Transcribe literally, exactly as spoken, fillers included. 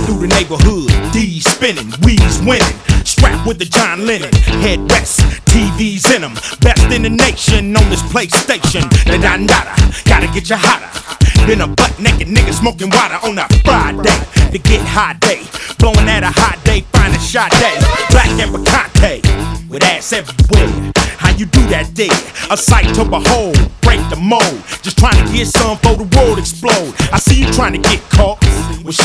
through the neighborhood, D's spinning, we's winning. Strapped with the John Lennon, headrest, T Vs in them. Best in the nation on this PlayStation. Da da da, gotta get you hotter than a butt naked nigga smoking water on a Friday. To get high day, blowing at a hot day, finding shot day. Black and Bacante, with ass everywhere. How you do that there? A sight to behold, break the mold. Just trying to get some for the world explode. I see you trying to get caught. Well